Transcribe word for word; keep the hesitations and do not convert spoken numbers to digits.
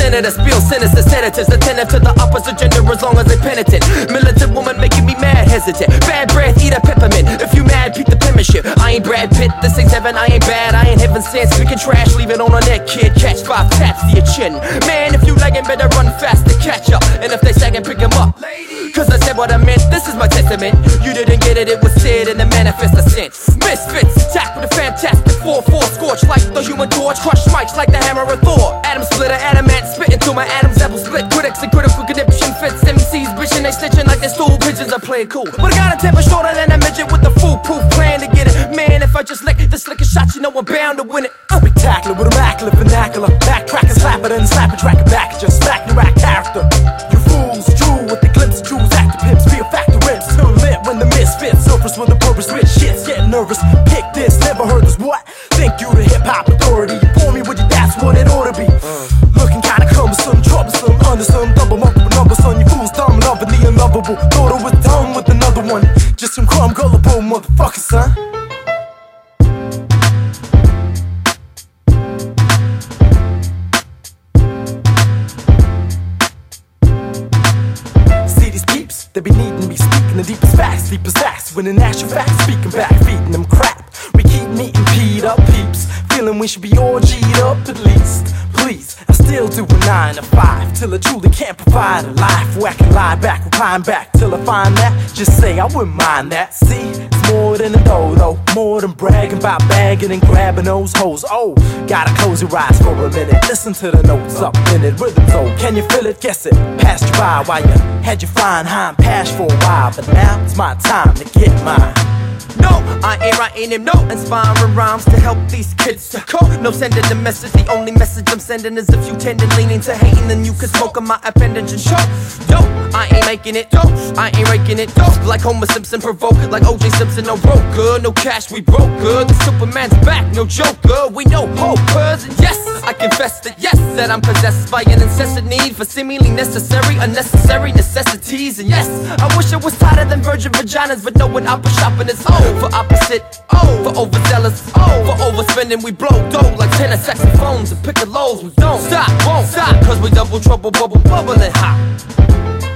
senator, spill sinister senators, attentive to the opposite gender as long as they penitent. Militant woman making me mad, hesitant. Bad breath, eat a peppermint. If you mad, peep the penmanship. I ain't Brad Pitt, this ain't heaven, I ain't bad, I ain't heaven sent. Speaking trash, leave it on a neck, kid. Catch five taps to your chin. Man, if you lagging, better run fast to catch up. And if they sagging, pick them up. Cause I said what I meant, this is my testament. You didn't get it, it was said in the manifest I sent. Misfits, attack with a fantastic four four scorch like the human torch. Crush mics like the hammer of Thor. Atom splitter, adamant, spitting through my atoms, apple split. Critics and critical conniption fits. M Cs bitching, they snitching like they stool pigeons. I play it cool, but I got a temper shorter than a midget with a foolproof plan to get it. Man, if I just lick the slicker shot, you know I'm bound to win it. uh. Spectacular with immaculate vernacular. Backtrack and slap it and slap it, track it back. Just smack your rack character. You fools, true with the glimpse of Jews, actor pimps, be a factor rips. Too lit when the misfits surface with the purpose, rich shit's getting nervous. Pick this, never heard this, what? Think you the hip hop authority. You pour me with you, that's what it ought to be. uh. Looking kinda cumbersome, troublesome, undersome, double multiple numbers, son. You fools dumb, loving the unlovable. Thought I was done with another one. Just some crumb gullible motherfuckers, son. They be needing me speaking the deepest facts, deepest facts. When in actual fact, speaking back, feeding them crap. We keep meeting peed up peeps, feeling we should be all G'd up at least. Please, I still do a nine to five till I truly can't provide a life where I can lie back, repine back till I find that. Just say I wouldn't mind that. See, it's more than a dodo, more than bragging about bagging and grabbing those hoes. Oh, gotta close your eyes for a minute. Listen to the notes up in it, rhythms oh, can you feel it? Guess it passed you by while you had your flying hind pass for a while, but now it's my time to get mine. No, I ain't writing him no inspiring rhymes to help these kids to cope. No sending the message, the only message I'm sending is if you tend to leaning to hating, then you can smoke on my appendage and show. Yo, I ain't making it, yo, I ain't raking it, yo. Like Homer Simpson provoked, like O J Simpson, no broke good, no cash, we broke good. The Superman's back, no joke good, we know hopers. And yes, I confess that yes, that I'm possessed by an incessant need for seemingly necessary, unnecessary necessities. And yes, I wish I was tighter than virgin vaginas, but no one opera shopping is oh. For opposite, oh, for overzealous, oh, for overspending, we blow dough like tenor saxophones and piccolos. We don't stop, won't stop, cause we double trouble, bubble, bubbling hot.